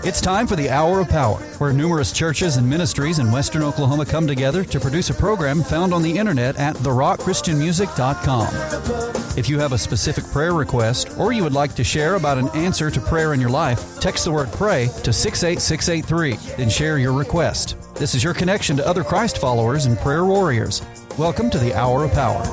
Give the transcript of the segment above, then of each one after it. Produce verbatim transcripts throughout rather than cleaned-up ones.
It's time for the Hour of Power, where numerous churches and ministries in western Oklahoma come together to produce a program found on the internet at the rock christian music dot com. If you have a specific prayer request or you would like to share about an answer to prayer in your life, text the word PRAY to six eight six eight three, then share your request. This is your connection to other Christ followers and prayer warriors. Welcome to the Hour of Power.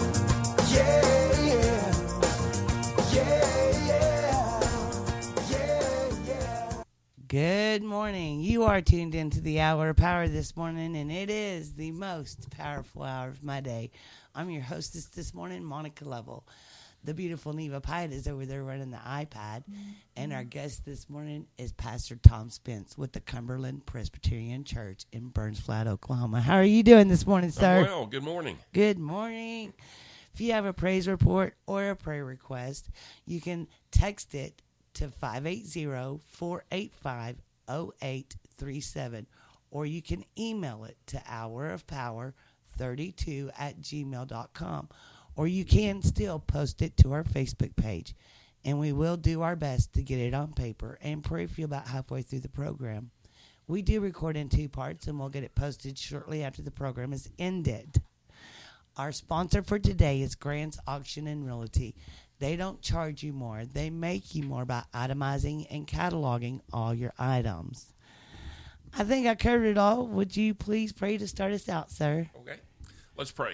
Good morning. You are tuned into the Hour of Power this morning, and it is the most powerful hour of my day. I'm your hostess this morning, Monica Lovell. The beautiful Neva Pyatt is over there running the iPad, and our guest this morning is Pastor Tom Spence with the Cumberland Presbyterian Church in Burns Flat, Oklahoma. How are you doing this morning, sir? I'm well. Good morning. Good morning. If you have a praise report or a prayer request, you can text it to five eight zero, four eight five, zero eight three seven, or you can email it to hour of power thirty-two at gmail dot com, or you can still post it to our Facebook page, and we will do our best to get it on paper and pray for you about halfway through the program. We do record in two parts, and we'll get it posted shortly after the program is ended. Our sponsor for today is Grant's Auction and Realty. They don't charge you more. They make you more by itemizing and cataloging all your items. I think I covered it all. Would you please pray to start us out, sir? Okay. Let's pray.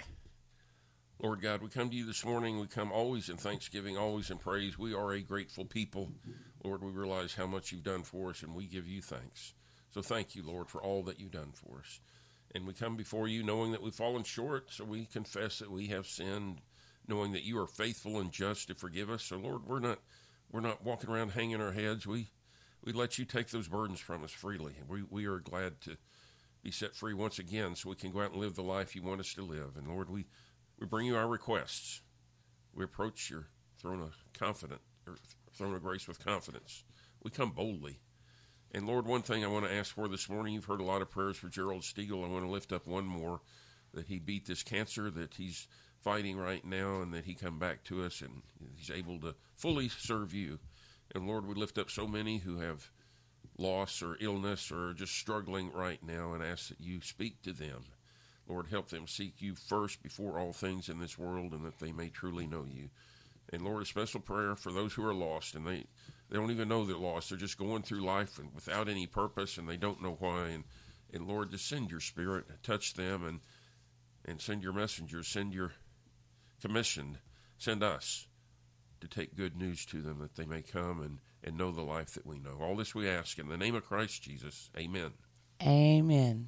Lord God, we come to you this morning. We come always in thanksgiving, always in praise. We are a grateful people. Lord, we realize how much you've done for us, and we give you thanks. So thank you, Lord, for all that you've done for us. And we come before you knowing that we've fallen short, so we confess that we have sinned, knowing that you are faithful and just to forgive us. So, Lord, we're not we're not walking around hanging our heads. We we let you take those burdens from us freely. And we, we are glad to be set free once again so we can go out and live the life you want us to live. And, Lord, we, we bring you our requests. We approach your throne of confidence, or throne of grace with confidence. We come boldly. And, Lord, one thing I want to ask for this morning, you've heard a lot of prayers for Gerald Stiegel. I want to lift up one more, that he beat this cancer, that he's fighting right now, and that he come back to us and he's able to fully serve you. And Lord, we lift up so many who have loss or illness or just struggling right now, and ask that you speak to them. Lord, help them seek you first before all things in this world, and that they may truly know you. And Lord, a special prayer for those who are lost, and they, they don't even know they're lost. They're just going through life and without any purpose, and they don't know why. And, and Lord, just send your spirit, touch them, and, and send your messengers, send your commissioned, send us to take good news to them, that they may come and, and know the life that we know. All this we ask in the name of Christ Jesus. Amen. Amen.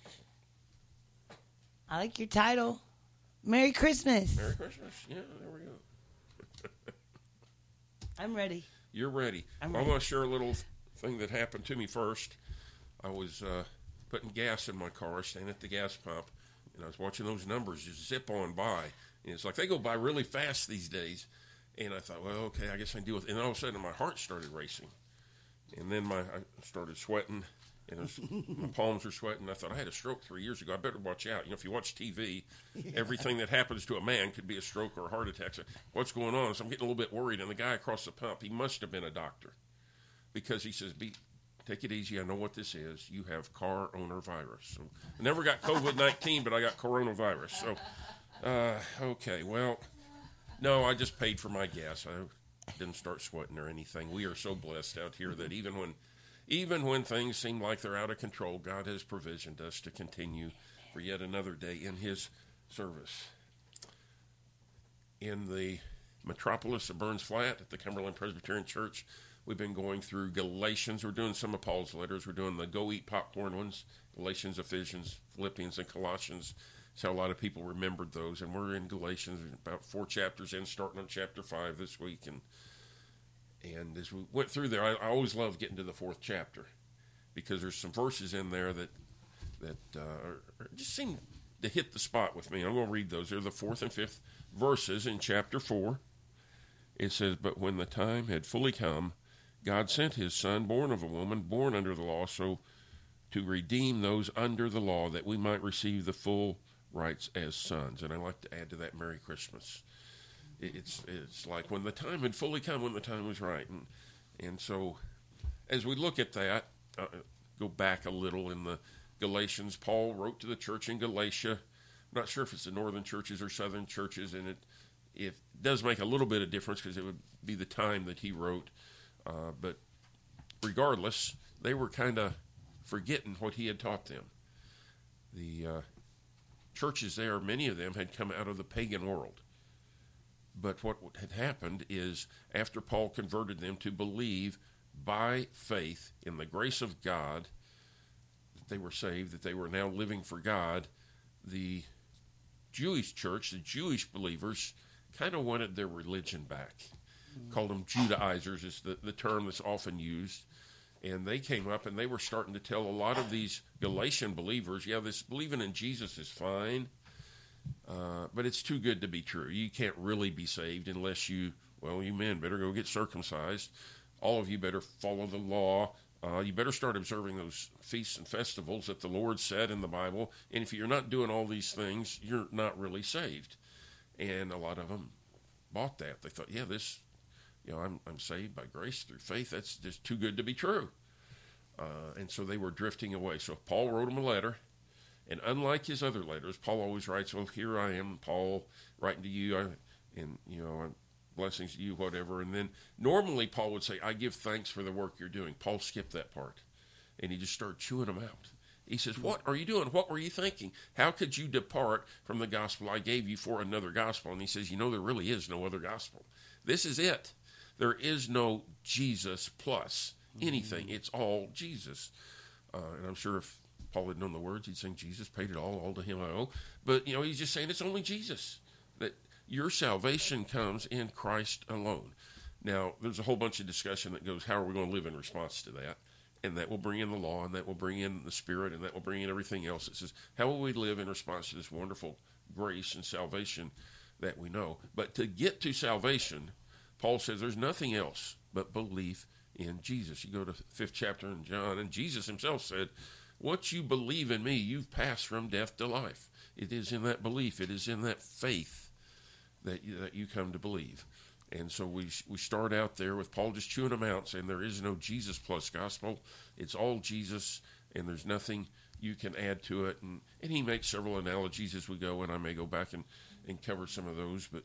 I like your title. Merry Christmas. Merry Christmas. Yeah, there we go. I'm ready. You're ready. I'm well, ready. I want to share a little thing that happened to me first. I was uh, putting gas in my car, staying at the gas pump, and I was watching those numbers just zip on by. And it's like they go by really fast these days. And I thought, well, okay, I guess I can deal with it. And all of a sudden, my heart started racing. And then my I started sweating, and it was, my palms were sweating. I thought, I had a stroke three years ago. I better watch out. You know, if you watch T V, yeah. Everything that happens to a man could be a stroke or a heart attack. So what's going on? So I'm getting a little bit worried. And the guy across the pump, he must have been a doctor, because he says, Be, take it easy. I know what this is. You have car owner virus. So I never got COVID nineteen, but I got coronavirus. So, uh, okay, well, no, I just paid for my gas. I didn't start sweating or anything. We are so blessed out here that even when even when things seem like they're out of control, God has provisioned us to continue for yet another day in his service. In the metropolis of Burns Flat at the Cumberland Presbyterian Church, we've been going through Galatians. We're doing some of Paul's letters. We're doing the Go Eat Popcorn ones, Galatians, Ephesians, Philippians, and Colossians. That's how a lot of people remembered those. And we're in Galatians, about four chapters in, starting on chapter five this week. And and as we went through there, I, I always love getting to the fourth chapter, because there's some verses in there that that uh, are, are just seem to hit the spot with me. I'm going to read those. They're the fourth and fifth verses in chapter four. It says, "But when the time had fully come, God sent his Son, born of a woman, born under the law, so to redeem those under the law, that we might receive the full rights as sons." And I like to add to that, Merry Christmas. It's it's like when the time had fully come, when the time was right. And and so as we look at that, uh, go back a little in the Galatians, Paul wrote to the church in Galatia. I'm not sure if it's the northern churches or southern churches, and it, it does make a little bit of difference because it would be the time that he wrote. Uh, but regardless, they were kind of forgetting what he had taught them. The uh, churches there, many of them had come out of the pagan world. But what had happened is after Paul converted them to believe by faith in the grace of God that they were saved, that they were now living for God, the Jewish church, the Jewish believers, kind of wanted their religion back. Mm-hmm. Called them Judaizers is the, the term that's often used. And they came up and they were starting to tell a lot of these Galatian believers, yeah, this believing in Jesus is fine, uh, but it's too good to be true. You can't really be saved unless you, well, you men better go get circumcised. All of you better follow the law. Uh, you better start observing those feasts and festivals that the Lord said in the Bible. And if you're not doing all these things, you're not really saved. And a lot of them bought that. They thought, yeah, this, you know, I'm I'm saved by grace through faith. That's just too good to be true. Uh, and so they were drifting away. So Paul wrote them a letter. And unlike his other letters, Paul always writes, well, here I am, Paul, writing to you, I, and, you know, blessings to you, whatever. And then normally Paul would say, I give thanks for the work you're doing. Paul skipped that part. And he just started chewing them out. He says, what are you doing? What were you thinking? How could you depart from the gospel I gave you for another gospel? And he says, you know, there really is no other gospel. This is it. There is no Jesus plus anything. Mm-hmm. It's all Jesus. Uh, and I'm sure if Paul had known the words, he'd sing, Jesus paid it all, all to him I owe. But, you know, he's just saying it's only Jesus. That your salvation comes in Christ alone. Now, there's a whole bunch of discussion that goes, how are we going to live in response to that? And that will bring in the law, and that will bring in the Spirit, and that will bring in everything else. It says, how will we live in response to this wonderful grace and salvation that we know? But to get to salvation, Paul says there's nothing else but belief in Jesus. You go to the fifth chapter in John, and Jesus himself said, once you believe in me, you've passed from death to life. It is in that belief, it is in that faith that you, that you come to believe. And so we we start out there with Paul just chewing them out, saying there is no Jesus plus gospel. It's all Jesus, and there's nothing you can add to it. And, and he makes several analogies as we go, and I may go back and, and cover some of those. But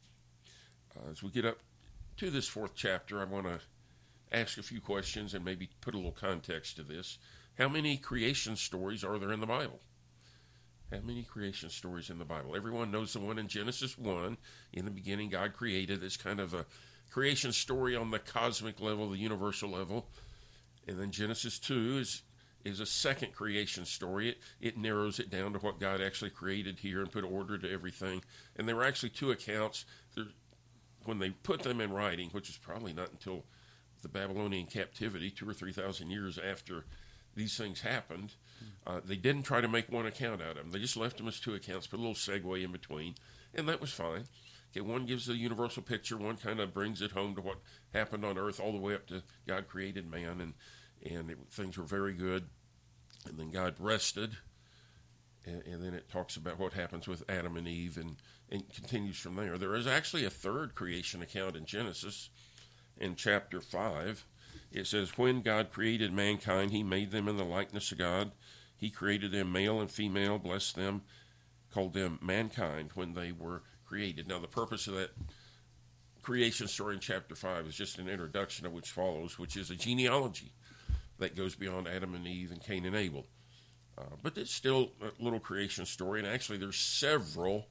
uh, as we get up to this fourth chapter, I want to ask a few questions and maybe put a little context to this. How many creation stories are there in the Bible? How many creation stories in the Bible? Everyone knows the one in Genesis one. In the beginning, God created. It's kind of a creation story on the cosmic level, the universal level. And then Genesis two is is a second creation story. It, it narrows it down to what God actually created here and put order to everything. And there were actually two accounts. There, when they put them in writing, which is probably not until the Babylonian captivity, two or three thousand years after these things happened, uh, they didn't try to make one account out of them. They just left them as two accounts, put a little segue in between, and that was fine. Okay, one gives the universal picture, one kind of brings it home to what happened on earth all the way up to God created man, and, and it, things were very good. And then God rested, and, and then it talks about what happens with Adam and Eve, and, and continues from there. There is actually a third creation account in Genesis, in chapter five. It says, when God created mankind, he made them in the likeness of God. He created them male and female, blessed them, called them mankind when they were created. Now, the purpose of that creation story in chapter five is just an introduction of which follows, which is a genealogy that goes beyond Adam and Eve and Cain and Abel. Uh, but it's still a little creation story, and actually there's several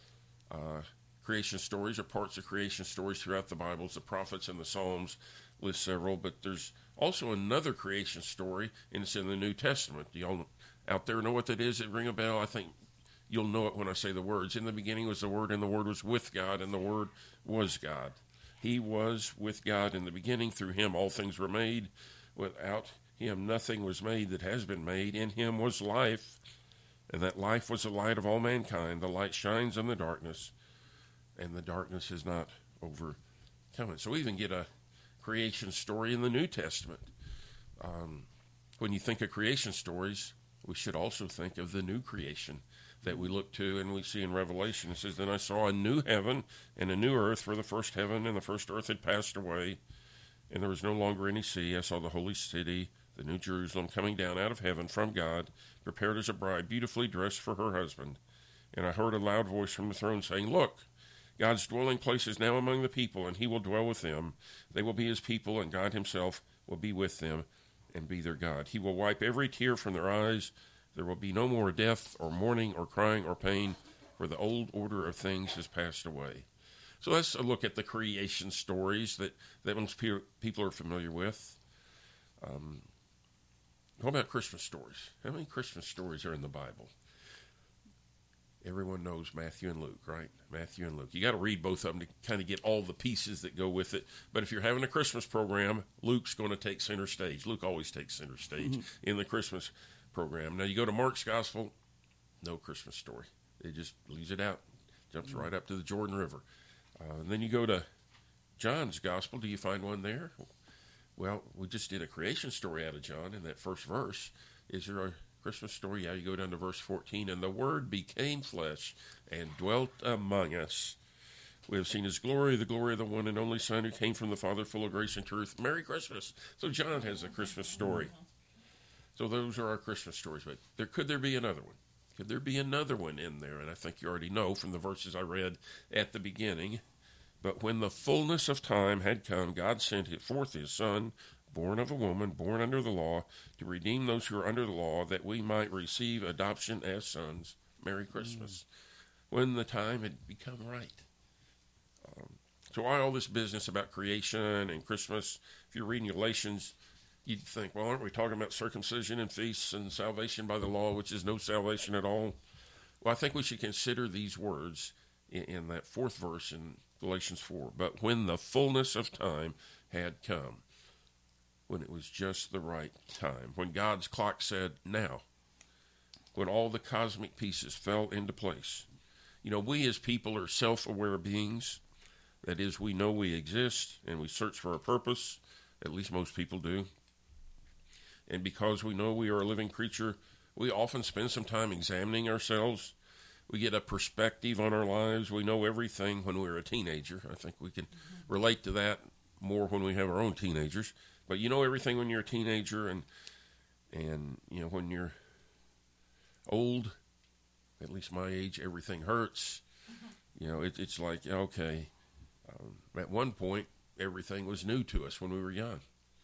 uh, creation stories or parts of creation stories throughout the Bibles. The prophets and the Psalms list several, but there's also another creation story, and it's in the New Testament. Do y'all out there know what that is? It ring a bell? I think you'll know it when I say the words. In the beginning was the Word, and the Word was with God, and the Word was God. He was with God in the beginning. Through him all things were made. Without him nothing was made that has been made. In him was life, and that life was the light of all mankind. The light shines in the darkness, and the darkness has not overcome it. So we even get a creation story in the New Testament. Um, when you think of creation stories, we should also think of the new creation that we look to and we see in Revelation. It says, then I saw a new heaven and a new earth, for the first heaven and the first earth had passed away, and there was no longer any sea. I saw the holy city, the New Jerusalem, coming down out of heaven from God, prepared as a bride, beautifully dressed for her husband. And I heard a loud voice from the throne saying, Look, God's dwelling place is now among the people, and he will dwell with them. They will be his people, and God himself will be with them and be their God. He will wipe every tear from their eyes. There will be no more death or mourning or crying or pain, for the old order of things has passed away. So let's look at the creation stories that, that most pe- people are familiar with. Um, what about Christmas stories? How many Christmas stories are in the Bible? Everyone knows Matthew and Luke, right? Matthew and Luke. You got to read both of them to kind of get all the pieces that go with it. But if you're having a Christmas program, Luke's going to take center stage. Luke always takes center stage mm-hmm. in the Christmas program. Now, you go to Mark's Gospel, no Christmas story. It just leaves it out, jumps mm-hmm. right up to the Jordan River. Uh, and then you go to John's Gospel. Do you find one there? Well, we just did a creation story out of John in that first verse. Is there a Christmas story? Yeah, you go down to verse fourteen. And the Word became flesh and dwelt among us. We have seen his glory, the glory of the one and only Son who came from the Father, full of grace and truth. Merry Christmas. So John has a Christmas story. So those are our Christmas stories. But there could there be another one? Could there be another one in there? And I think you already know from the verses I read at the beginning. But when the fullness of time had come, God sent forth his Son, born of a woman, born under the law, to redeem those who are under the law, that we might receive adoption as sons. Merry Christmas. Mm. When the time had become right. Um, so why all this business about creation and Christmas? If you're reading Galatians, you'd think, well, aren't we talking about circumcision and feasts and salvation by the law, which is no salvation at all? Well, I think we should consider these words in, in that fourth verse in Galatians four. But when the fullness of time had come, when it was just the right time, when God's clock said now, when all the cosmic pieces fell into place. You know, we as people are self-aware beings. That is, we know we exist and we search for a purpose. At least most people do. And because we know we are a living creature, we often spend some time examining ourselves. We get a perspective on our lives. We know everything when we're a teenager. I think we can mm-hmm. relate to that more when we have our own teenagers. But you know everything when you're a teenager, and and you know when you're old, at least my age, everything hurts. Mm-hmm. You know, it, it's like, okay, um, at one point, everything was new to us when we were young,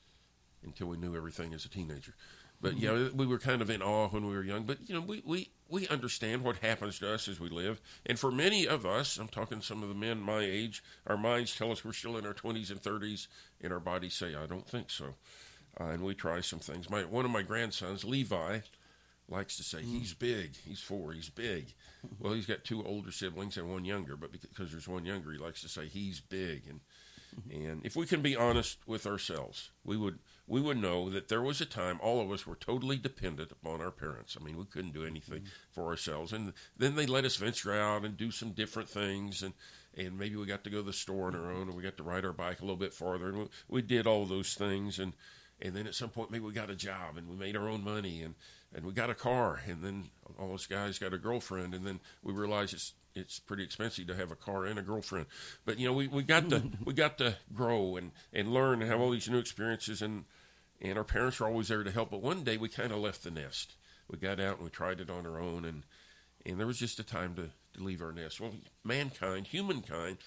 until we knew everything as a teenager. But, you know, we were kind of in awe when we were young. But, you know, we, we, we understand what happens to us as we live. And for many of us, I'm talking some of the men my age, our minds tell us we're still in our twenties and thirties, and our bodies say, I don't think so. Uh, and we try some things. My One of my grandsons, Levi, likes to say, he's big. He's four. He's big. Well, he's got two older siblings and one younger. But because there's one younger, he likes to say he's big. And And if we can be honest with ourselves, we would we would know that there was a time all of us were totally dependent upon our parents. I mean, we couldn't do anything mm-hmm. for ourselves. And then they let us venture out and do some different things. And, and maybe we got to go to the store on our own, and we got to ride our bike a little bit farther. And we, we did all those things. And, and then at some point, maybe we got a job, and we made our own money, and, and we got a car. And then all those guys got a girlfriend. And then we realized it's it's pretty expensive to have a car and a girlfriend. But, you know, we, we got to we got to grow and, and learn and have all these new experiences, and and our parents were always there to help. But one day we kind of left the nest. We got out and we tried it on our own, and, and there was just a time to, to leave our nest. Well, mankind, humankind,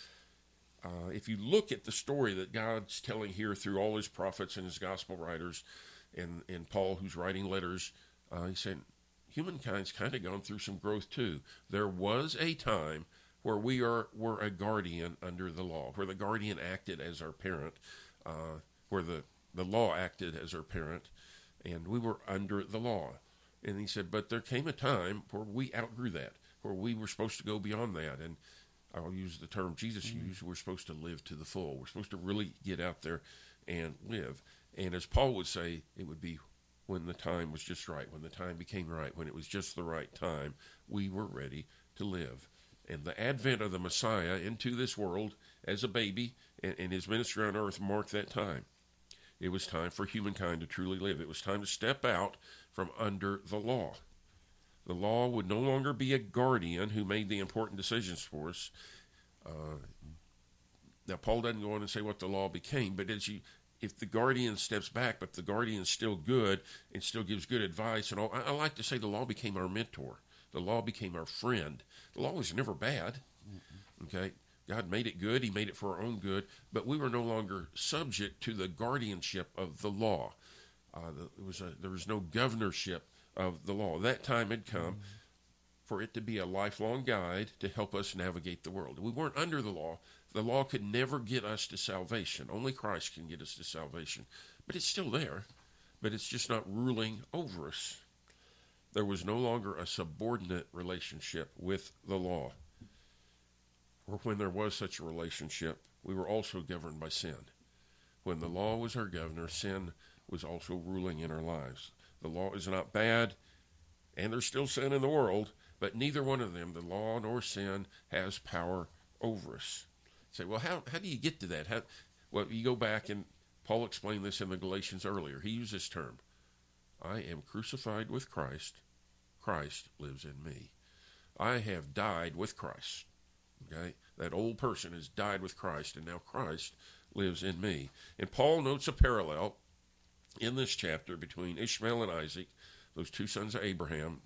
uh, if you look at the story that God's telling here through all his prophets and his gospel writers, and, and Paul, who's writing letters, uh, he said, humankind's kind of gone through some growth too. There was a time where we are were a guardian under the law, where the guardian acted as our parent, uh, where the, the law acted as our parent, and we were under the law. And he said, but there came a time where we outgrew that, where we were supposed to go beyond that. And I'll use the term Jesus mm-hmm. used, we're supposed to live to the full. We're supposed to really get out there and live. And as Paul would say, it would be when the time was just right, when the time became right, when it was just the right time, we were ready to live. And the advent of the Messiah into this world as a baby and, and his ministry on earth marked that time. It was time for humankind to truly live. It was time to step out from under the law. The law would no longer be a guardian who made the important decisions for us. Uh, now, Paul doesn't go on and say what the law became, but as you if the guardian steps back, but the guardian's still good and still gives good advice, and all, I, I like to say the law became our mentor. The law became our friend. The law was never bad. Okay, God made it good. He made it for our own good, but we were no longer subject to the guardianship of the law. Uh, the, it was a, there was no governorship of the law. That time had come for it to be a lifelong guide to help us navigate the world. We weren't under the law. The law could never get us to salvation. Only Christ can get us to salvation. But it's still there, but it's just not ruling over us. There was no longer a subordinate relationship with the law. Or when there was such a relationship, we were also governed by sin. When the law was our governor, sin was also ruling in our lives. The law is not bad, and there's still sin in the world, but neither one of them, the law nor sin, has power over us. Say, well, how how do you get to that? How, well, you go back, and Paul explained this in the Galatians earlier. He used this term, I am crucified with Christ. Christ lives in me. I have died with Christ. Okay? That old person has died with Christ, and now Christ lives in me. And Paul notes a parallel in this chapter between Ishmael and Isaac, those two sons of Abraham.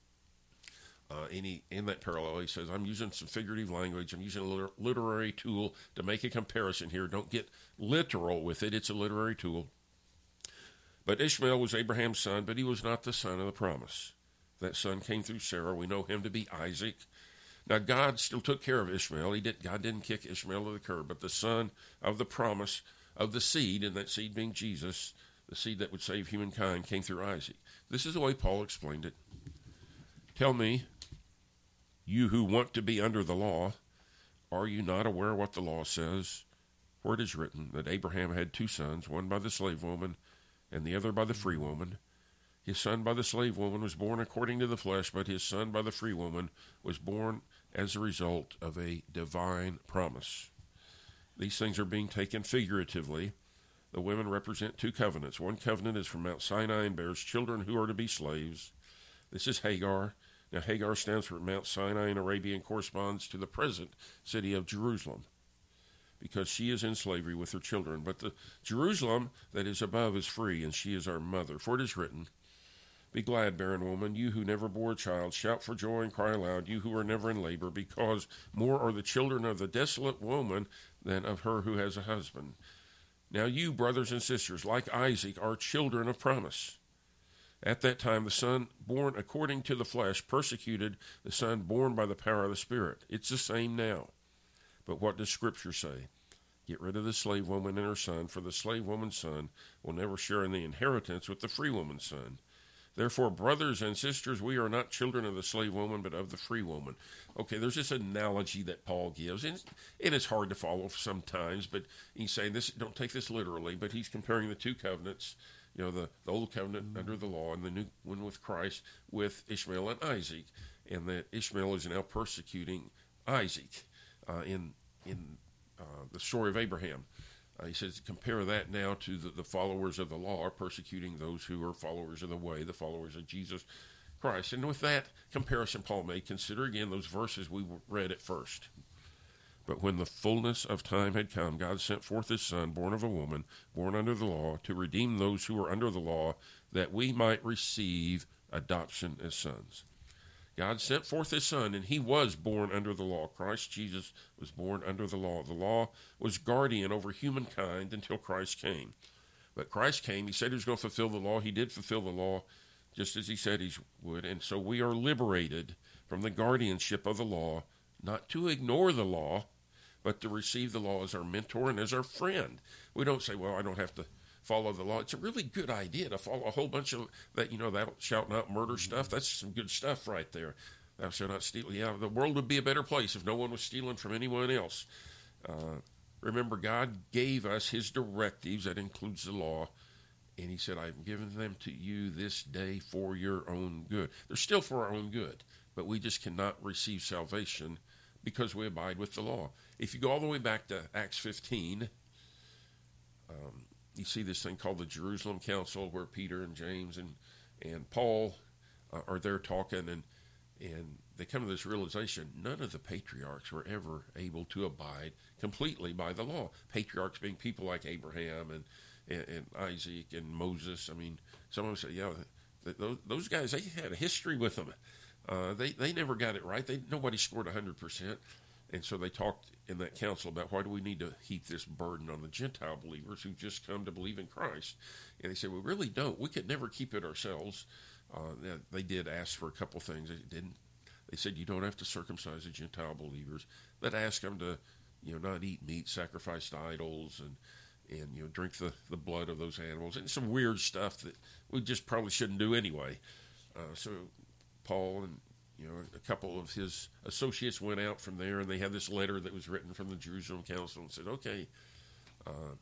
Uh, and he, in that parallel, he says, I'm using some figurative language. I'm using a liter- literary tool to make a comparison here. Don't get literal with it. It's a literary tool. But Ishmael was Abraham's son, but he was not the son of the promise. That son came through Sarah. We know him to be Isaac. Now, God still took care of Ishmael. He did, God didn't kick Ishmael to the curb, but the son of the promise of the seed, and that seed being Jesus, the seed that would save humankind, came through Isaac. This is the way Paul explained it. Tell me, you who want to be under the law, are you not aware what the law says? For it is written that Abraham had two sons, one by the slave woman and the other by the free woman. His son by the slave woman was born according to the flesh, but his son by the free woman was born as a result of a divine promise. These things are being taken figuratively. The women represent two covenants. One covenant is from Mount Sinai and bears children who are to be slaves. This is Hagar. Now, Hagar stands for Mount Sinai in Arabia and corresponds to the present city of Jerusalem because she is in slavery with her children. But the Jerusalem that is above is free, and she is our mother. For it is written, be glad, barren woman, you who never bore a child. Shout for joy and cry aloud, you who are never in labor, because more are the children of the desolate woman than of her who has a husband. Now you, brothers and sisters, like Isaac, are children of promise. At that time, the son born according to the flesh persecuted the son born by the power of the Spirit. It's the same now. But what does Scripture say? Get rid of the slave woman and her son, for the slave woman's son will never share in the inheritance with the free woman's son. Therefore, brothers and sisters, we are not children of the slave woman, but of the free woman. Okay, there's this analogy that Paul gives, and it is hard to follow sometimes, but he's saying this, don't take this literally, but he's comparing the two covenants, you know, the, the old covenant mm-hmm. under the law and the new one with Christ with Ishmael and Isaac, and that Ishmael is now persecuting Isaac uh, in in uh, the story of Abraham. Uh, he says, compare that now to the, the followers of the law are persecuting those who are followers of the way, the followers of Jesus Christ. And with that comparison Paul made, consider again those verses we read at first. But when the fullness of time had come, God sent forth his Son, born of a woman, born under the law, to redeem those who were under the law, that we might receive adoption as sons. God sent forth his Son, and he was born under the law. Christ Jesus was born under the law. The law was guardian over humankind until Christ came. But Christ came. He said he was going to fulfill the law. He did fulfill the law just as he said he would. And so we are liberated from the guardianship of the law, not to ignore the law, but to receive the law as our mentor and as our friend. We don't say, well, I don't have to follow the law. It's a really good idea to follow a whole bunch of that, you know, that shalt not murder stuff. That's some good stuff right there. Thou shalt not steal. Yeah, the world would be a better place if no one was stealing from anyone else. Uh, remember, God gave us his directives. That includes the law. And he said, I've given them to you this day for your own good. They're still for our own good, but we just cannot receive salvation because we abide with the law. If you go all the way back to Acts fifteen, um, you see this thing called the Jerusalem Council, where Peter and James and and Paul uh, are there talking, and and they come to this realization: none of the patriarchs were ever able to abide completely by the law. Patriarchs being people like Abraham and and, and Isaac and Moses. I mean, some of them say, yeah, th- those, those guys, they had a history with them. Uh, they, they never got it right. They, nobody scored one hundred percent. And so they talked in that council about why do we need to heap this burden on the Gentile believers who just come to believe in Christ. And they said, we really don't. We could never keep it ourselves. Uh, they did ask for a couple things. They didn't. They said you don't have to circumcise the Gentile believers. But ask them to, you know, not eat meat sacrificed to idols and, and you know, drink the, the blood of those animals. And some weird stuff that we just probably shouldn't do anyway. Uh, so Paul and You know, a couple of his associates went out from there, and they had this letter that was written from the Jerusalem Council and said, okay. Uh,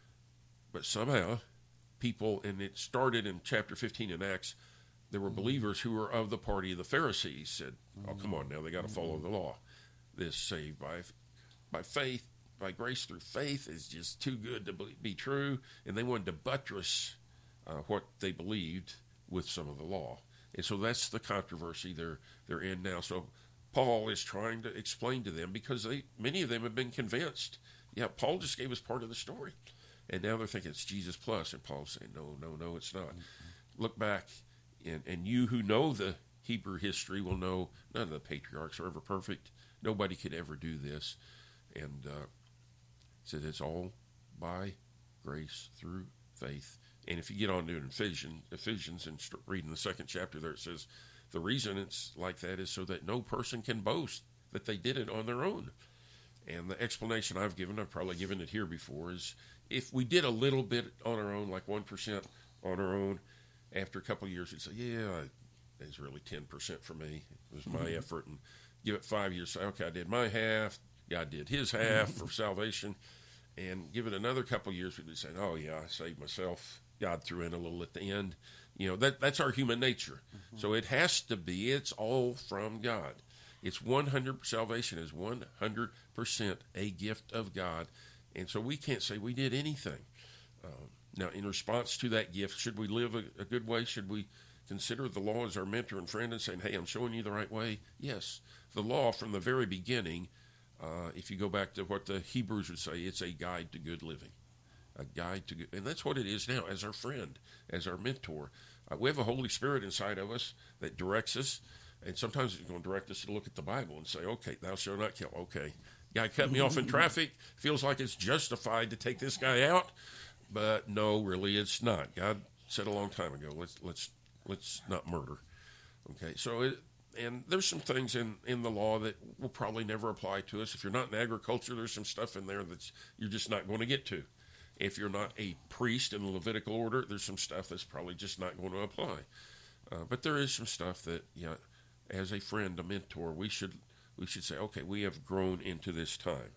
but somehow, people, and it started in chapter fifteen in Acts, there were believers who were of the party of the Pharisees, said, oh, come on now, they got to follow the law. This saved by by faith, by grace through faith is just too good to be true. And they wanted to buttress uh, what they believed with some of the law. And so that's the controversy they're they're in now. So Paul is trying to explain to them, because they many of them have been convinced. Yeah, Paul just gave us part of the story. And now they're thinking it's Jesus plus. And Paul's saying, no, no, no, it's not. Mm-hmm. Look back, and, and you who know the Hebrew history will know none of the patriarchs are ever perfect. Nobody could ever do this. And uh, said it's all by grace through faith. And if you get on to Ephesians, Ephesians and start reading the second chapter there, it says the reason it's like that is so that no person can boast that they did it on their own. And the explanation I've given, I've probably given it here before, is if we did a little bit on our own, like one percent on our own, after a couple of years, we'd say, yeah, it's really ten percent for me. It was my mm-hmm. effort. And give it five years, say, okay, I did my half, God did his half for salvation. And give it another couple of years, we'd be saying, oh, yeah, I saved myself. God threw in a little at the end. You know, that that's our human nature. Mm-hmm. So it has to be, it's all from God. It's one hundred, salvation is one hundred percent a gift of God. And so we can't say we did anything. Um, now, in response to that gift, should we live a, a good way? Should we consider the law as our mentor and friend and saying, hey, I'm showing you the right way? Yes. The law from the very beginning, uh, if you go back to what the Hebrews would say, it's a guide to good living. A guide to good, and that's what it is now, as our friend, as our mentor. Uh, we have a Holy Spirit inside of us that directs us, and sometimes it's going to direct us to look at the Bible and say, okay, thou shalt not kill. Okay, guy cut me off in traffic, feels like it's justified to take this guy out, but no, really it's not. God said a long time ago, let's let's let's not murder. Okay, so it, and there's some things in, in the law that will probably never apply to us. If you're not in agriculture, there's some stuff in there that's you're just not going to get to. If you're not a priest in the Levitical order, there's some stuff that's probably just not going to apply. Uh, but there is some stuff that, yeah, as a friend, a mentor, we should we should say, okay, we have grown into this time.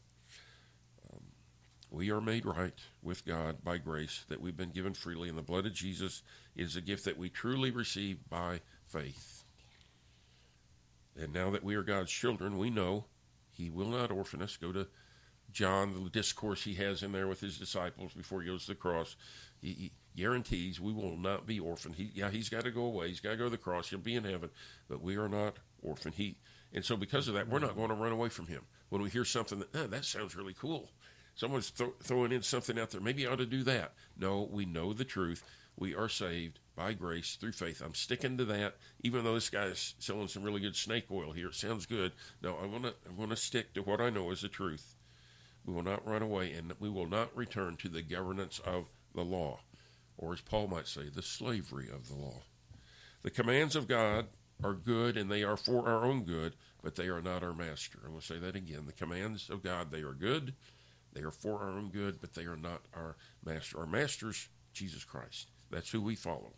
Um, we are made right with God by grace that we've been given freely, and the blood of Jesus is a gift that we truly receive by faith. And now that we are God's children, we know he will not orphan us. Go to John, the discourse he has in there with his disciples before he goes to the cross. He, he guarantees we will not be orphaned. He, yeah, he's got to go away. He's got to go to the cross. He'll be in heaven. But we are not orphaned. He, and so because of that, we're not going to run away from him. When we hear something that, oh, that sounds really cool. Someone's th- throwing in something out there. Maybe I ought to do that. No, we know the truth. We are saved by grace through faith. I'm sticking to that, even though this guy's selling some really good snake oil here. It sounds good. No, I want to I want to stick to what I know is the truth. We will not run away, and we will not return to the governance of the law, or as Paul might say, the slavery of the law. The commands of God are good, and they are for our own good, but they are not our master. I'm going to say that again. The commands of God, they are good, they are for our own good, but they are not our master. Our master's Jesus Christ. That's who we follow.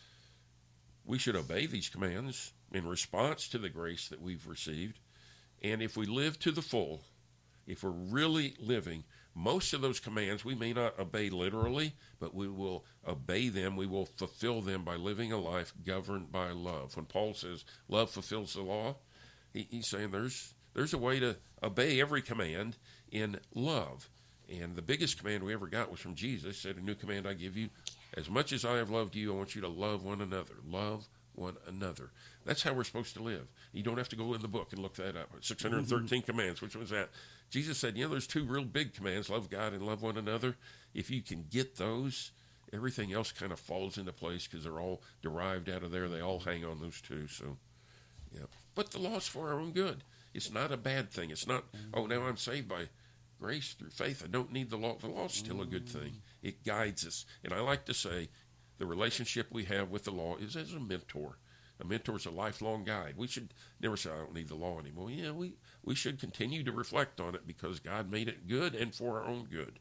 We should obey these commands in response to the grace that we've received, and if we live to the full, if we're really living, most of those commands we may not obey literally, but we will obey them. We will fulfill them by living a life governed by love. When Paul says love fulfills the law, he, he's saying there's there's a way to obey every command in love. And the biggest command we ever got was from Jesus. He said, a new command I give you. As much as I have loved you, I want you to love one another. Love one another. That's how we're supposed to live. You don't have to go in the book and look that up. six hundred thirteen mm-hmm. commands, which was that? Jesus said, you know, there's two real big commands, love God and love one another. If you can get those, everything else kind of falls into place because they're all derived out of there. They all hang on those two. So, yeah. But the law's for our own good. It's not a bad thing. It's not, oh, now I'm saved by grace through faith. I don't need the law. The law's still a good thing. It guides us. And I like to say the relationship we have with the law is as a mentor. A mentor is a lifelong guide. We should never say, I don't need the law anymore. Yeah, we, we should continue to reflect on it because God made it good and for our own good.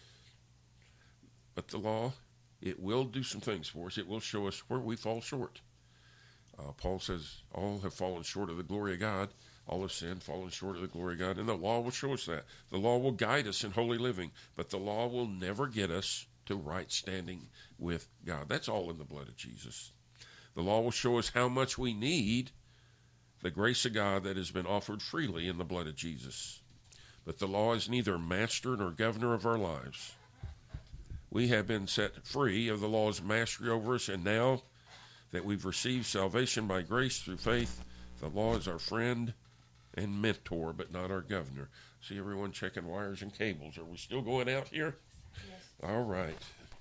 But the law, it will do some things for us. It will show us where we fall short. Uh, Paul says, all have fallen short of the glory of God. All have sinned, fallen short of the glory of God. And the law will show us that. The law will guide us in holy living. But the law will never get us to right standing with God. That's all in the blood of Jesus. The law will show us how much we need the grace of God that has been offered freely in the blood of Jesus. But the law is neither master nor governor of our lives. We have been set free of the law's mastery over us, and now that we've received salvation by grace through faith, the law is our friend and mentor, but not our governor. See everyone checking wires and cables. Are we still going out here? Yes. All right.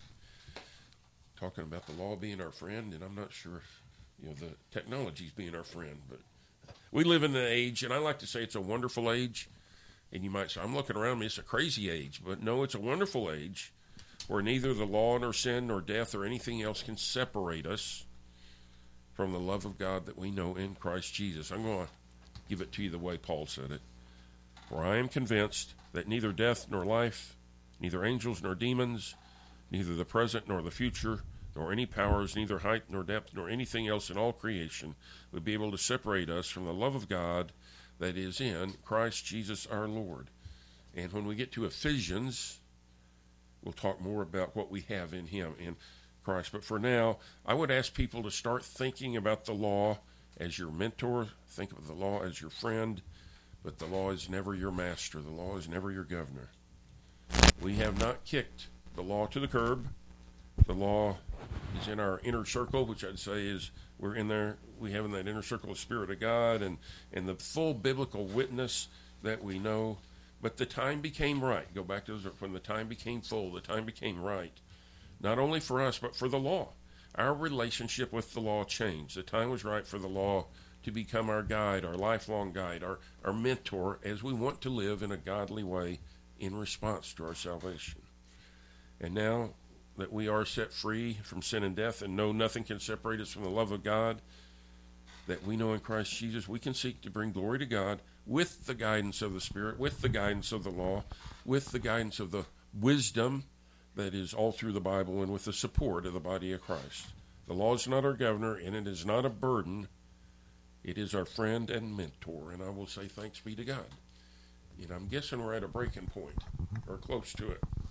Talking about the law being our friend, and I'm not sure if, you know, the technology's being our friend, but we live in an age, and I like to say it's a wonderful age, and you might say, I'm looking around me, it's a crazy age, but no, it's a wonderful age where neither the law nor sin nor death or anything else can separate us from the love of God that we know in Christ Jesus. I'm going to give it to you the way Paul said it. For I am convinced that neither death nor life, neither angels nor demons, neither the present nor the future, nor any powers, neither height nor depth, nor anything else in all creation would be able to separate us from the love of God that is in Christ Jesus our Lord. And when we get to Ephesians, we'll talk more about what we have in him, in Christ. But for now, I would ask people to start thinking about the law as your mentor. Think of the law as your friend, but the law is never your master. The law is never your governor. We have not kicked the law to the curb. The law is in our inner circle, which I'd say is we're in there. We have in that inner circle the Spirit of God and, and the full biblical witness that we know. But the time became right. Go back to when the time became full, the time became right. Not only for us, but for the law. Our relationship with the law changed. The time was right for the law to become our guide, our lifelong guide, our, our mentor, as we want to live in a godly way in response to our salvation. And now that we are set free from sin and death and know nothing can separate us from the love of God that we know in Christ Jesus, we can seek to bring glory to God with the guidance of the Spirit, with the guidance of the law, with the guidance of the wisdom that is all through the Bible, and with the support of the body of Christ. The law is not our governor, and it is not a burden. It is our friend and mentor, and I will say thanks be to God. And I'm guessing we're at a breaking point, or close to it.